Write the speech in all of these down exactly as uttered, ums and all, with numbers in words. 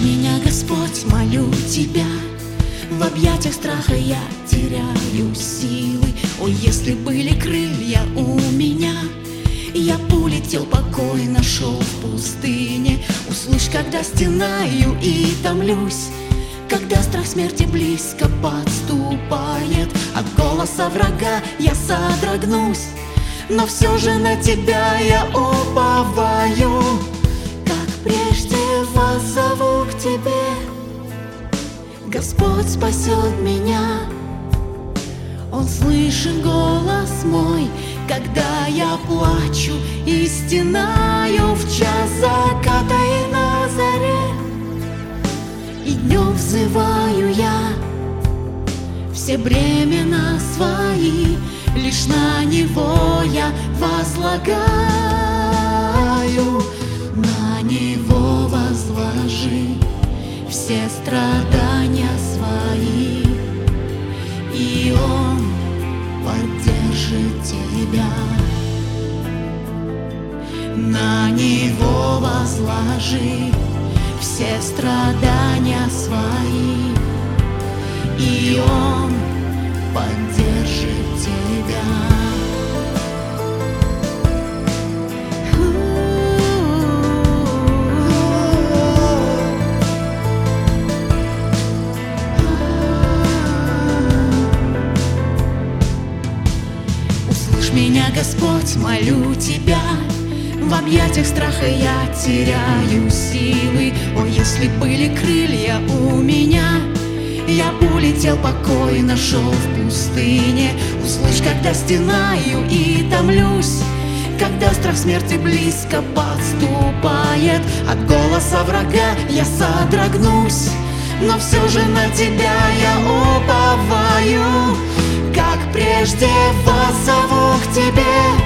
меня, Господь, молю Тебя. В объятиях страха я теряю силы. О, если были крылья у меня, я б улетел, покой нашел в пустыне. Услышь, когда стенаю и томлюсь, когда страх смерти близко подступает, от голоса врага я содрогнусь, но все же на Тебя я уповаю. Как прежде воззову к Тебе, Господь спасет меня. Он слышит голос мой, когда я плачу и стенаю в час заката и на заре. И днем взываю я, все бремена свои лишь на Него я возлагаю. На Него возложи все страдания свои, и Он поддержит тебя. На Него возложи все страдания свои, и Он поддержит тебя. Услышь меня, Господь, молю Тебя. В объятиях страха я теряю силы. О, если были крылья у меня, я б улетел, покой нашел в пустыне. Услышь, когда стенаю и томлюсь, когда страх смерти близко подступает, от голоса врага я содрогнусь, но все же на Тебя я уповаю. Как прежде воззову к Тебе,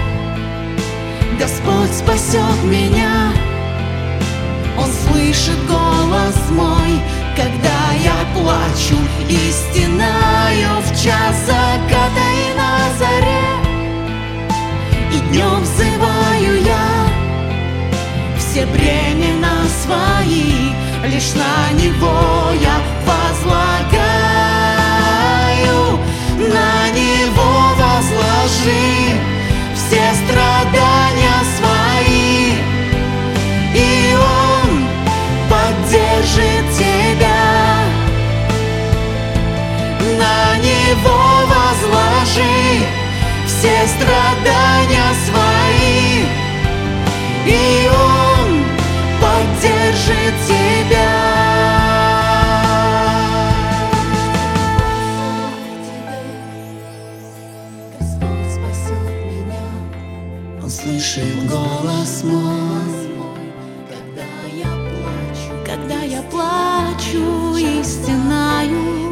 Господь спасет меня. Он слышит голос мой, когда я плачу и стенаю в час заката и на заре. И днем взываю я, все бремена свои лишь на Него я возлагаю. На Него возложи все страдания свои, и Он поддержит тебя. На Него возложи все страдания свои, и Он поддержит тебя. Господь спасет меня. Он слышит голос мой, когда я плачу, когда я плачу и стенаю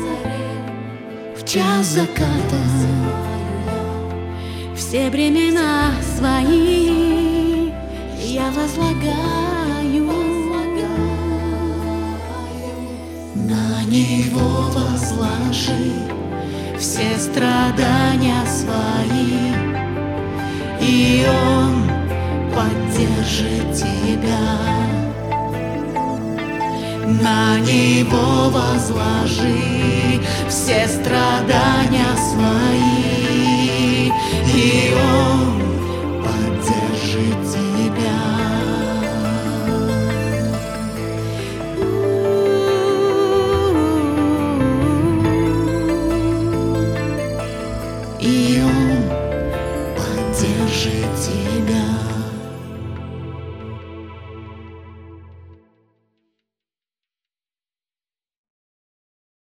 в час заката. Все бремена свои я возлагаю. На Него возложи все страдания свои, и Он поддержит тебя. На Него возложи все страдания свои,